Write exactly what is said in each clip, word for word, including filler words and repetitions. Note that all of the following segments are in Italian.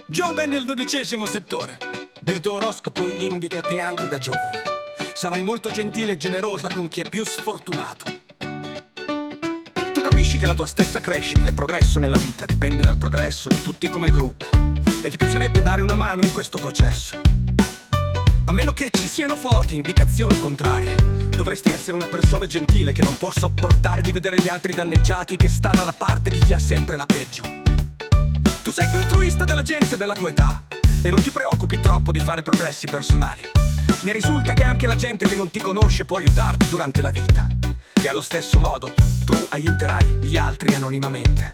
Giove nel dodicesimo settore. Del tuo oroscopo indica che anche da giovane sarai molto gentile e generosa con chi è più sfortunato. Tu capisci che la tua stessa crescita e progresso nella vita dipende dal progresso di tutti come gruppo, e ti piacerebbe dare una mano in questo processo. A meno che ci siano forti indicazioni contrarie, dovresti essere una persona gentile che non può sopportare di vedere gli altri danneggiati, che sta dalla parte di chi ha sempre la peggio. Tu sei più altruista della gente della tua età e non ti preoccupi troppo di fare progressi personali. Mi risulta che anche la gente che non ti conosce può aiutarti durante la vita, e allo stesso modo tu aiuterai gli altri anonimamente.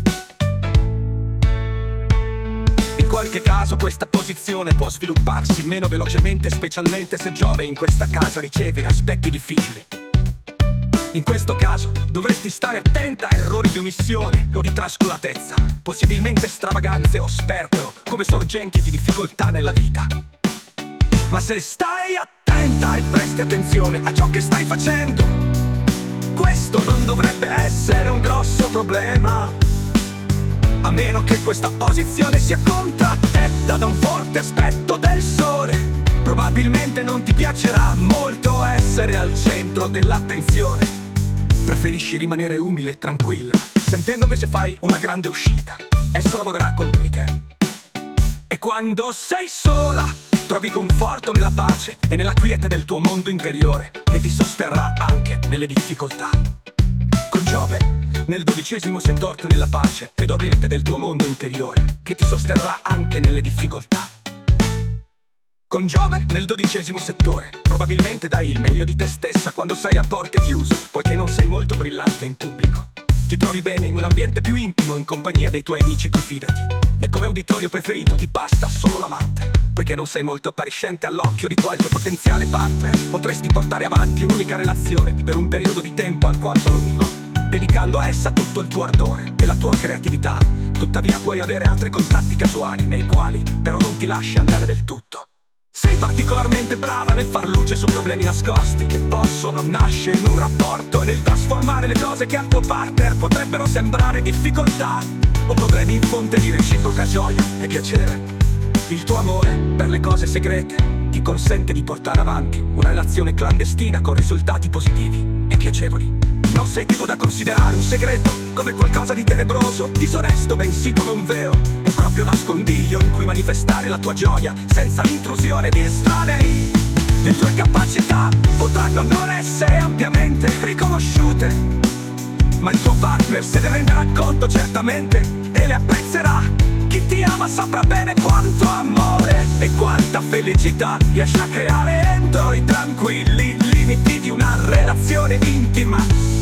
In qualche caso questa posizione può svilupparsi meno velocemente, specialmente se Giove in questa casa riceve aspetti difficili. In questo caso dovresti stare attenta a errori di omissione o di trascuratezza, possibilmente stravaganze o sperpero come sorgenti di difficoltà nella vita. Ma se stai attenta e presti attenzione a ciò che stai facendo, questo non dovrebbe essere un grosso problema. A meno che questa posizione sia contraddetta da un forte aspetto del sole, probabilmente non ti piacerà molto essere al centro dell'attenzione. Preferisci rimanere umile e tranquilla, sentendo che se fai una grande uscita, esso lavorerà con te. E quando sei sola, trovi conforto nella pace e nella quiete del tuo mondo interiore, e ti sosterrà anche nelle difficoltà. Con Giove nel dodicesimo settore nella pace ed oriente del tuo mondo interiore, che ti sosterrà anche nelle difficoltà. Con Giove nel dodicesimo settore, probabilmente dai il meglio di te stessa quando sei a porte chiuse, poiché non sei molto brillante in pubblico. Ti trovi bene in un ambiente più intimo, in compagnia dei tuoi amici, tu fidati. E come uditorio preferito ti basta solo l'amante, poiché non sei molto appariscente all'occhio di qualche potenziale partner. Potresti portare avanti un'unica relazione per un periodo di tempo alquanto lungo, dedicando a essa tutto il tuo ardore e la tua creatività. Tuttavia puoi avere altri contatti casuali nei quali però non ti lasci andare del tutto. Sei particolarmente brava nel far luce su problemi nascosti che possono nascere in un rapporto e nel trasformare le cose che al tuo partner potrebbero sembrare difficoltà o problemi in fonte di reciproca gioia e piacere. Il tuo amore per le cose segrete ti consente di portare avanti una relazione clandestina con risultati positivi e piacevoli. Non sei tipo da considerare un segreto come qualcosa di tenebroso, disonesto, bensì come un vero e proprio nascondiglio in cui manifestare la tua gioia senza l'intrusione di estranei. Le tue capacità potranno non essere ampiamente riconosciute, ma il tuo partner se ne renderà conto certamente e le apprezzerà. Chi ti ama saprà bene quanto amore e quanta felicità riesci a creare entro i tranquilli limiti di una relazione intima.